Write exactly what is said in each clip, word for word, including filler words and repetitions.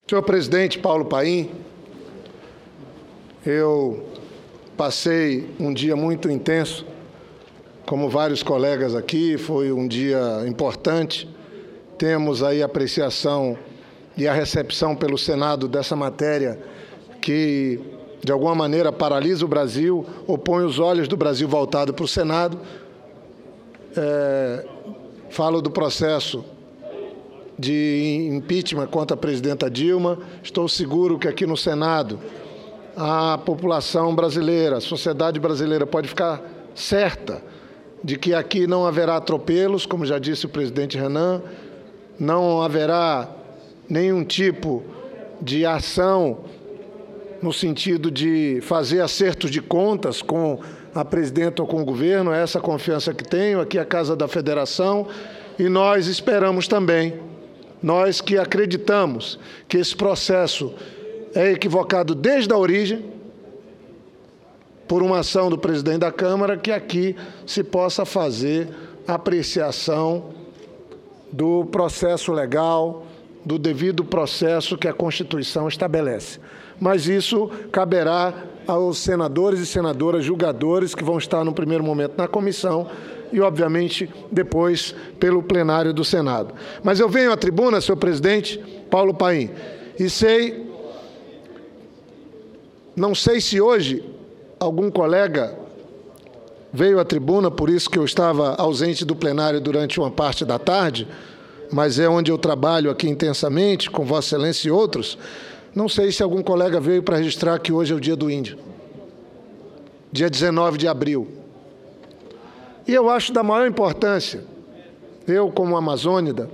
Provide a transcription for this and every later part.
Senhor presidente Paulo Paim, eu passei um dia muito intenso, como vários colegas aqui, foi um dia importante. Temos aí a apreciação e a recepção pelo Senado dessa matéria que, de alguma maneira, paralisa o Brasil, ou põe os olhos do Brasil voltado para o Senado. É, falo do processo de impeachment contra a presidenta Dilma. Estou seguro que aqui no Senado a população brasileira, a sociedade brasileira pode ficar certa de que aqui não haverá atropelos, como já disse o presidente Renan, não haverá nenhum tipo de ação no sentido de fazer acertos de contas com a presidenta ou com o governo. É essa a confiança que tenho. Aqui é a Casa da Federação e nós esperamos também, nós que acreditamos que esse processo é equivocado desde a origem, por uma ação do presidente da Câmara, que aqui se possa fazer apreciação do processo legal, do devido processo que a Constituição estabelece. Mas isso caberá aos senadores e senadoras julgadores que vão estar no primeiro momento na comissão e, obviamente, depois pelo plenário do Senado. Mas eu venho à tribuna, senhor presidente Paulo Paim, e sei, não sei se hoje algum colega veio à tribuna, por isso que eu estava ausente do plenário durante uma parte da tarde, mas é onde eu trabalho aqui intensamente, com Vossa Excelência e outros. Não sei se algum colega veio para registrar que hoje é o Dia do Índio, dia dezenove de abril. E eu acho da maior importância, eu como amazônida,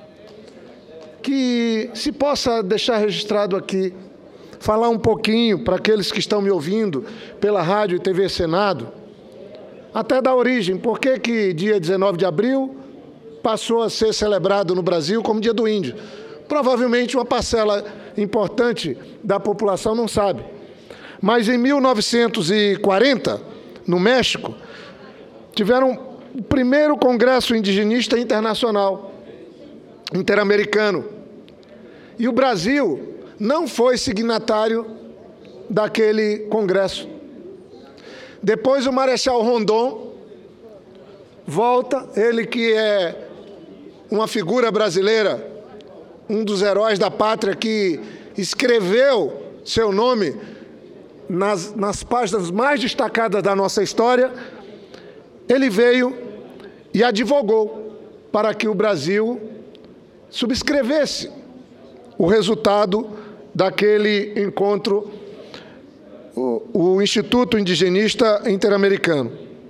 que se possa deixar registrado aqui, falar um pouquinho para aqueles que estão me ouvindo pela rádio e T V Senado, até da origem, por que que dia dezenove de abril passou a ser celebrado no Brasil como Dia do Índio. Provavelmente uma parcela importante da população não sabe. Mas em mil novecentos e quarenta, no México, tiveram o primeiro Congresso Indigenista Internacional, interamericano. E o Brasil não foi signatário daquele congresso. Depois o Marechal Rondon volta, ele que é uma figura brasileira, um dos heróis da pátria que escreveu seu nome nas, nas páginas mais destacadas da nossa história, ele veio e advogou para que o Brasil subscrevesse o resultado daquele encontro, o, o Instituto Indigenista Interamericano.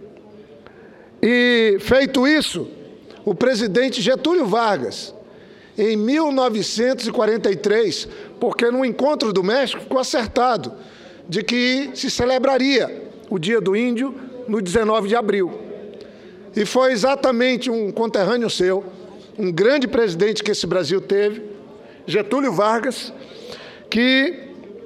E, feito isso, o presidente Getúlio Vargas, em mil novecentos e quarenta e três, porque no encontro do México ficou acertado de que se celebraria o Dia do Índio no dezenove de abril. E foi exatamente um conterrâneo seu, um grande presidente que esse Brasil teve, Getúlio Vargas, que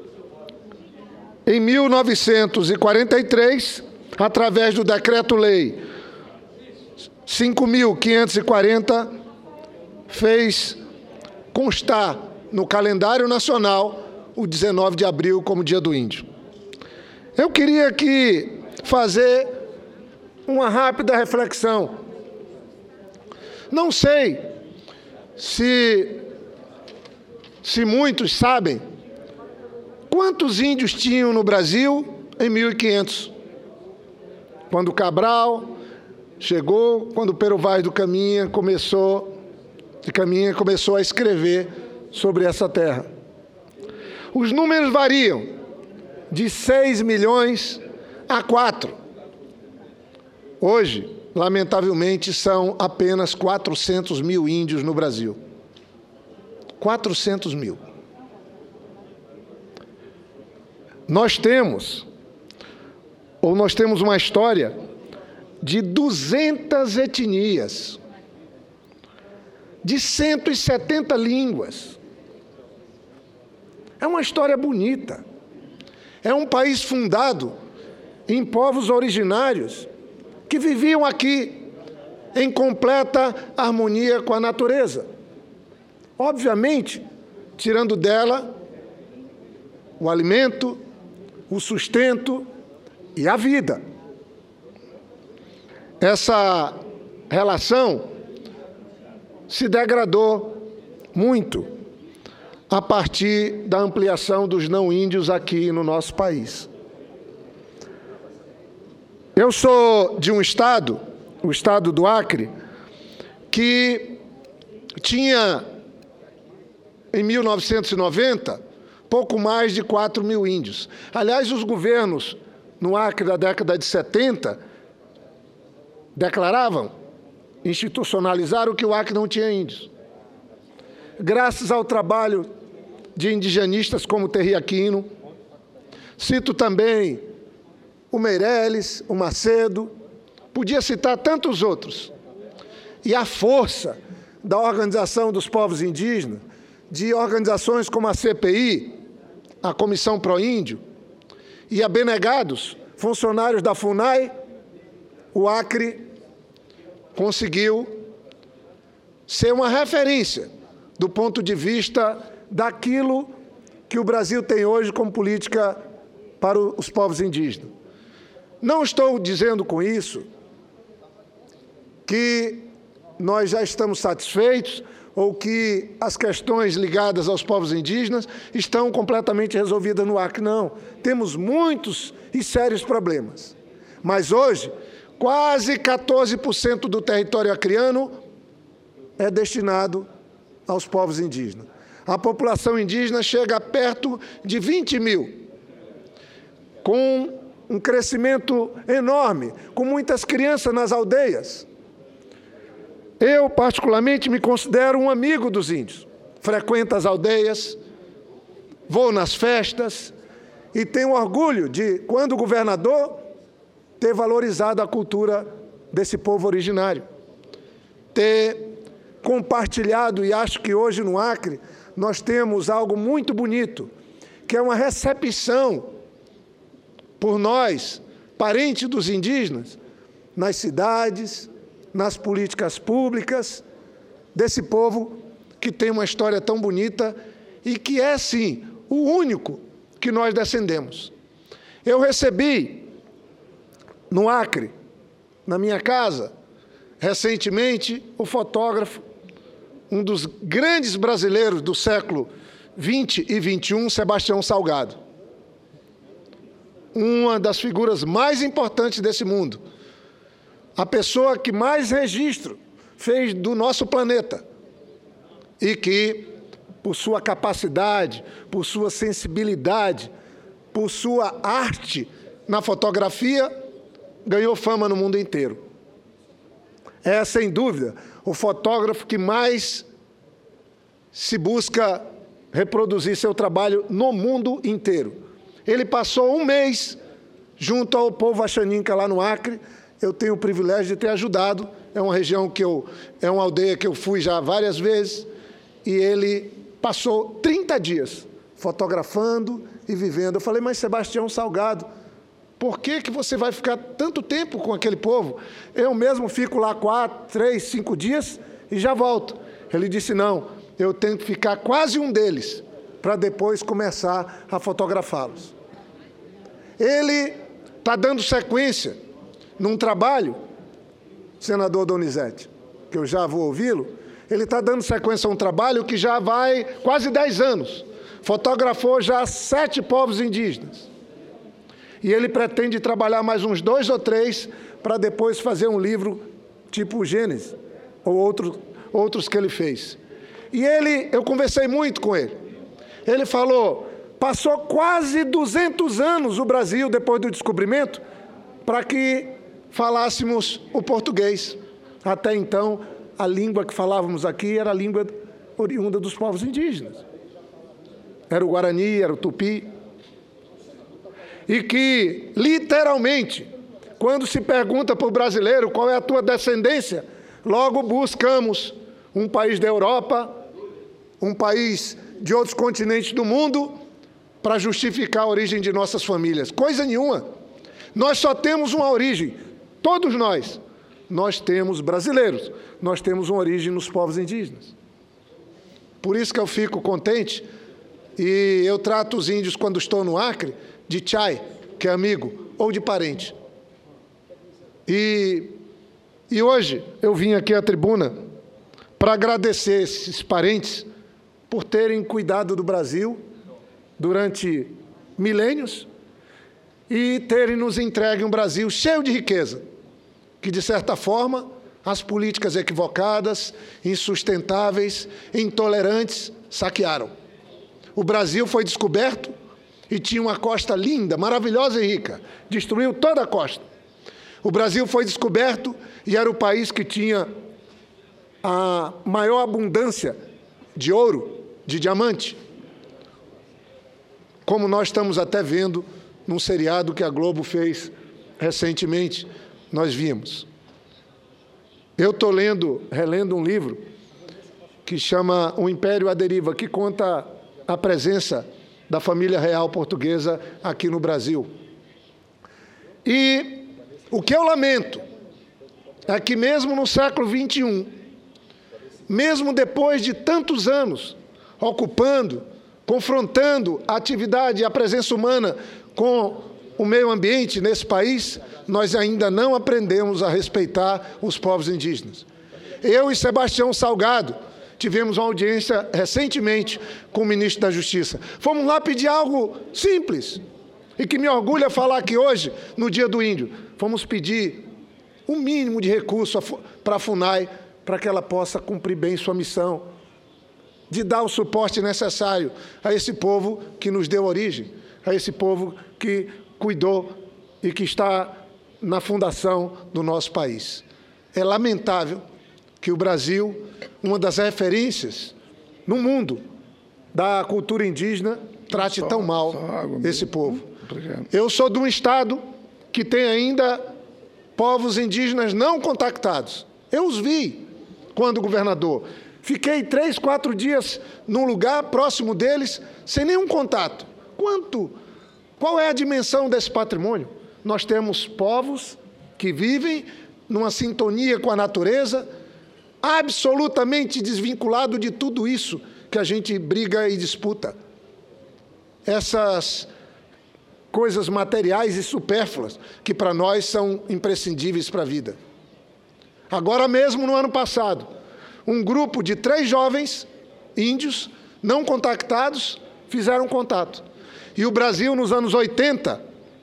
em mil novecentos e quarenta e três, através do Decreto-Lei cinco mil quinhentos e quarenta, fez constar no calendário nacional o dezenove de abril como Dia do Índio. Eu queria aqui fazer uma rápida reflexão. Não sei se, se muitos sabem quantos índios tinham no Brasil em mil e quinhentos, quando Cabral chegou, quando Pero Vaz do Caminha começou, de Caminha começou a escrever sobre essa terra. Os números variam de seis milhões a quatro. Hoje, lamentavelmente, são apenas quatrocentos mil índios no Brasil. quatrocentos mil. Nós temos, ou nós temos uma história de duzentas etnias, de cento e setenta línguas. É uma história bonita. É um país fundado em povos originários que viviam aqui em completa harmonia com a natureza. Obviamente tirando dela o alimento, o sustento e a vida. Essa relação se degradou muito a partir da ampliação dos não-índios aqui no nosso país. Eu sou de um estado, o estado do Acre, que tinha, em mil novecentos e noventa, pouco mais de quatro mil índios. Aliás, os governos no Acre da década de setenta declaravam, institucionalizaram que o Acre não tinha índios. Graças ao trabalho de indigenistas como Terry Aquino, cito também o Meireles, o Macedo, podia citar tantos outros. E a força da Organização dos Povos Indígenas, de organizações como a C P I, a Comissão Pró-Índio, e abnegados, funcionários da FUNAI, o Acre conseguiu ser uma referência do ponto de vista daquilo que o Brasil tem hoje como política para os povos indígenas. Não estou dizendo com isso que nós já estamos satisfeitos ou que as questões ligadas aos povos indígenas estão completamente resolvidas no Acre. Não, temos muitos e sérios problemas. Mas hoje, quase quatorze por cento do território acreano é destinado aos povos indígenas. A população indígena chega a perto de vinte mil, com um crescimento enorme, com muitas crianças nas aldeias. Eu, particularmente, me considero um amigo dos índios. Frequento as aldeias, vou nas festas e tenho orgulho de, quando governador, ter valorizado a cultura desse povo originário, ter compartilhado, e acho que hoje no Acre nós temos algo muito bonito, que é uma recepção por nós, parentes dos indígenas, nas cidades, nas políticas públicas, desse povo que tem uma história tão bonita e que é, sim, o único que nós descendemos. Eu recebi no Acre, na minha casa, recentemente, o fotógrafo, um dos grandes brasileiros do século vinte e vinte e um, Sebastião Salgado. Uma das figuras mais importantes desse mundo. A pessoa que mais registro fez do nosso planeta e que, por sua capacidade, por sua sensibilidade, por sua arte na fotografia, ganhou fama no mundo inteiro. É, sem dúvida, o fotógrafo que mais se busca reproduzir seu trabalho no mundo inteiro. Ele passou um mês junto ao povo Axaninca lá no Acre. Eu tenho o privilégio de ter ajudado. É uma região que eu, é uma aldeia que eu fui já várias vezes. E ele passou trinta dias fotografando e vivendo. Eu falei, mas Sebastião Salgado, por que que você vai ficar tanto tempo com aquele povo? Eu mesmo fico lá quatro, três, cinco dias e já volto. Ele disse, não, eu tenho que ficar quase um deles para depois começar a fotografá-los. Ele está dando sequência num trabalho, senador Donizete, que eu já vou ouvi-lo, ele está dando sequência a um trabalho que já vai quase dez anos. Fotografou já sete povos indígenas. E ele pretende trabalhar mais uns dois ou três para depois fazer um livro tipo Gênesis, ou outro, outros que ele fez. E ele, eu conversei muito com ele. Ele falou, passou quase duzentos anos o Brasil, depois do descobrimento, para que falássemos o português. Até então, a língua que falávamos aqui era a língua oriunda dos povos indígenas. Era o Guarani, era o Tupi. E que, literalmente, quando se pergunta para o brasileiro qual é a tua descendência, logo buscamos um país da Europa, um país de outros continentes do mundo, para justificar a origem de nossas famílias. Coisa nenhuma. Nós só temos uma origem, todos nós. Nós temos brasileiros, nós temos uma origem nos povos indígenas. Por isso que eu fico contente e eu trato os índios, quando estou no Acre, de chai, que é amigo, ou de parente. E, e hoje eu vim aqui à tribuna para agradecer esses parentes por terem cuidado do Brasil durante milênios e terem nos entregue um Brasil cheio de riqueza, que, de certa forma, as políticas equivocadas, insustentáveis, intolerantes, saquearam. O Brasil foi descoberto e tinha uma costa linda, maravilhosa e rica. Destruiu toda a costa. O Brasil foi descoberto e era o país que tinha a maior abundância de ouro, de diamante, como nós estamos até vendo num seriado que a Globo fez recentemente, nós vimos. Eu estou lendo, relendo um livro que chama O Império à Deriva, que conta a presença da família real portuguesa aqui no Brasil. E o que eu lamento é que mesmo no século vinte e um, mesmo depois de tantos anos ocupando, confrontando a atividade e a presença humana com o meio ambiente nesse país, nós ainda não aprendemos a respeitar os povos indígenas. Eu e Sebastião Salgado tivemos uma audiência recentemente com o ministro da Justiça. Fomos lá pedir algo simples, e que me orgulha falar aqui hoje, no Dia do Índio. Fomos pedir o um mínimo de recurso para a FUNAI, para que ela possa cumprir bem sua missão, de dar o suporte necessário a esse povo que nos deu origem, a esse povo que cuidou e que está na fundação do nosso país. É lamentável que o Brasil, uma das referências no mundo da cultura indígena, trate tão mal esse povo. Eu sou de um estado que tem ainda povos indígenas não contactados. Eu os vi quando governador. Fiquei três, quatro dias num lugar próximo deles, sem nenhum contato. Quanto? Qual é a dimensão desse patrimônio? Nós temos povos que vivem numa sintonia com a natureza, absolutamente desvinculado de tudo isso que a gente briga e disputa. Essas coisas materiais e supérfluas que para nós são imprescindíveis para a vida. Agora mesmo, no ano passado, um grupo de três jovens índios não contactados fizeram contato. E o Brasil, nos anos oitenta,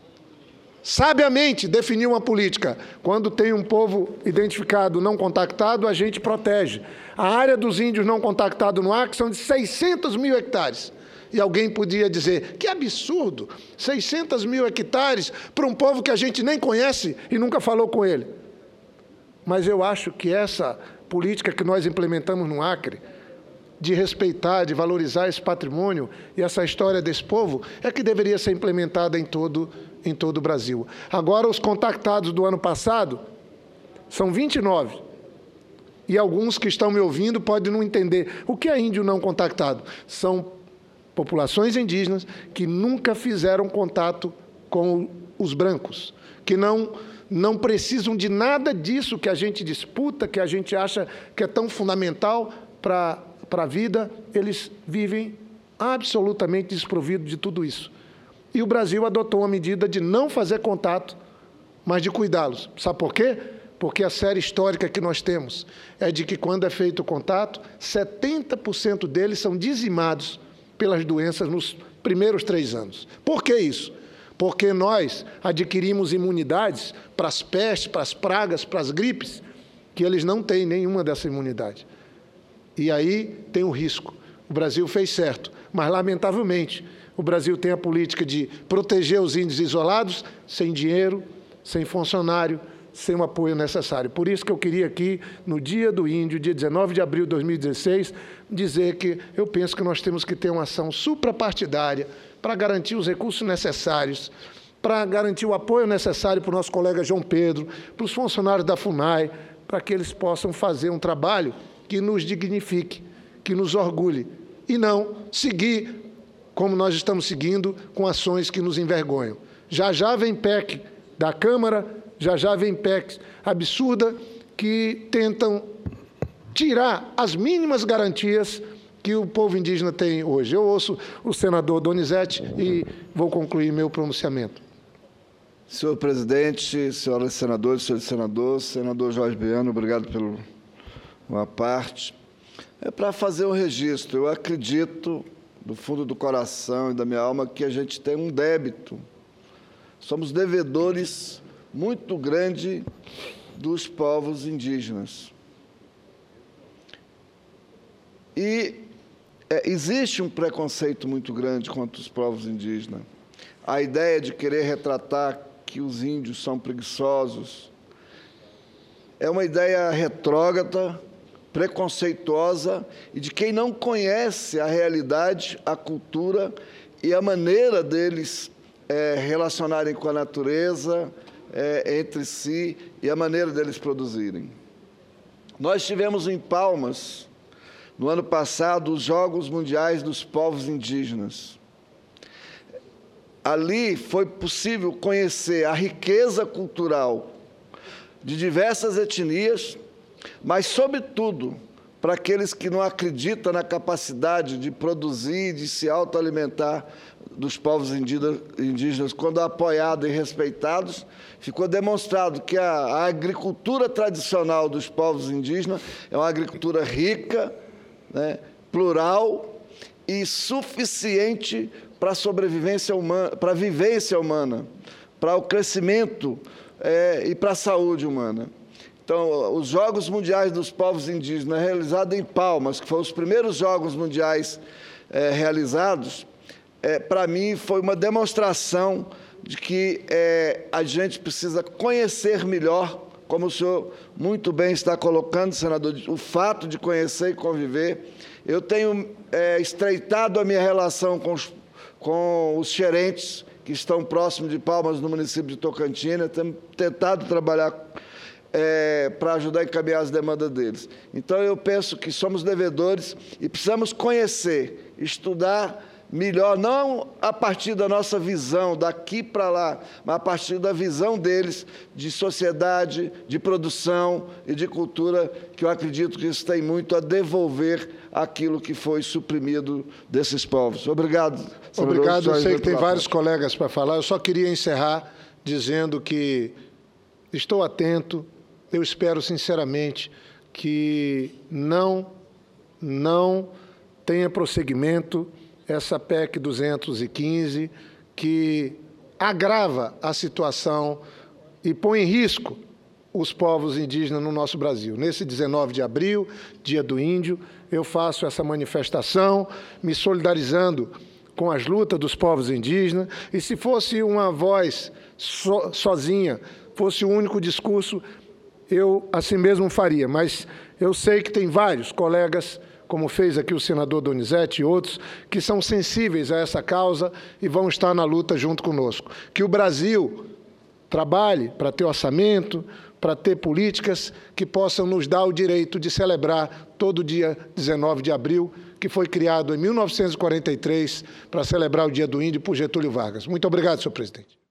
sabiamente definiu uma política. Quando tem um povo identificado não contactado, a gente protege. A área dos índios não contactados no Acre são de seiscentos mil hectares. E alguém podia dizer, que absurdo, seiscentos mil hectares para um povo que a gente nem conhece e nunca falou com ele. Mas eu acho que essa política que nós implementamos no Acre, de respeitar, de valorizar esse patrimônio e essa história desse povo, é que deveria ser implementada em todo, em todo o Brasil. Agora, os contactados do ano passado são vinte e nove. E alguns que estão me ouvindo podem não entender. O que é índio não contactado? São populações indígenas que nunca fizeram contato com os brancos, que não, não precisam de nada disso que a gente disputa, que a gente acha que é tão fundamental para para a vida. Eles vivem absolutamente desprovidos de tudo isso. E o Brasil adotou uma medida de não fazer contato, mas de cuidá-los. Sabe por quê? Porque a série histórica que nós temos é de que, quando é feito o contato, setenta por cento deles são dizimados pelas doenças nos primeiros três anos. Por que isso? Porque nós adquirimos imunidades para as pestes, para as pragas, para as gripes, que eles não têm nenhuma dessa imunidade. E aí tem o risco. O Brasil fez certo, mas, lamentavelmente, o Brasil tem a política de proteger os índios isolados, sem dinheiro, sem funcionário, sem o apoio necessário. Por isso que eu queria aqui, no Dia do Índio, dia dezenove de abril de dois mil e dezesseis, dizer que eu penso que nós temos que ter uma ação suprapartidária para garantir os recursos necessários, para garantir o apoio necessário para o nosso colega João Pedro, para os funcionários da FUNAI, para que eles possam fazer um trabalho que nos dignifique, que nos orgulhe, e não seguir como nós estamos seguindo, com ações que nos envergonham. Já já vem P E C da Câmara, já já vem P E C absurda, que tentam tirar as mínimas garantias que o povo indígena tem hoje. Eu ouço o senador Donizete e vou concluir meu pronunciamento. Senhor presidente, senhoras senadores, senhores senadores, senador Jorge Biano, obrigado pela uma parte. É para fazer um registro. Eu acredito, do fundo do coração e da minha alma, que a gente tem um débito. Somos devedores muito grande dos povos indígenas. E é, existe um preconceito muito grande contra os povos indígenas. A ideia de querer retratar que os índios são preguiçosos é uma ideia retrógrada, preconceituosa e de quem não conhece a realidade, a cultura e a maneira deles é, relacionarem com a natureza, é, entre si, e a maneira deles produzirem. Nós tivemos em Palmas, no ano passado, os Jogos Mundiais dos Povos Indígenas. Ali foi possível conhecer a riqueza cultural de diversas etnias, mas, sobretudo, para aqueles que não acreditam na capacidade de produzir e de se autoalimentar dos povos indígenas, quando apoiados e respeitados, ficou demonstrado que a, a agricultura tradicional dos povos indígenas é uma agricultura rica, né, plural e suficiente para a sobrevivência humana, para a vivência humana, para o crescimento é, e para a saúde humana. Então, os Jogos Mundiais dos Povos Indígenas, realizados em Palmas, que foram os primeiros Jogos Mundiais é, realizados, é, para mim foi uma demonstração de que é, a gente precisa conhecer melhor, como o senhor muito bem está colocando, senador, o fato de conhecer e conviver. Eu tenho é, estreitado a minha relação com os, com os xerentes que estão próximos de Palmas, no município de Tocantina, temos tentado trabalhar é, para ajudar a encaminhar as demandas deles. Então, eu penso que somos devedores e precisamos conhecer, estudar melhor, não a partir da nossa visão daqui para lá, mas a partir da visão deles de sociedade, de produção e de cultura, que eu acredito que isso tem muito a devolver aquilo que foi suprimido desses povos. Obrigado, senador. Obrigado. Eu sei que tem vários colegas para falar. Eu só queria encerrar dizendo que estou atento. Eu espero sinceramente que não, não tenha prosseguimento essa P E C duzentos e quinze, que agrava a situação e põe em risco os povos indígenas no nosso Brasil. Nesse dezenove de abril, Dia do Índio, eu faço essa manifestação, me solidarizando com as lutas dos povos indígenas, e se fosse uma voz so, sozinha, fosse o único discurso, eu assim mesmo faria, mas eu sei que tem vários colegas, como fez aqui o senador Donizete e outros, que são sensíveis a essa causa e vão estar na luta junto conosco. Que o Brasil trabalhe para ter orçamento, para ter políticas que possam nos dar o direito de celebrar todo dia dezenove de abril, que foi criado em mil novecentos e quarenta e três para celebrar o Dia do Índio por Getúlio Vargas. Muito obrigado, senhor presidente.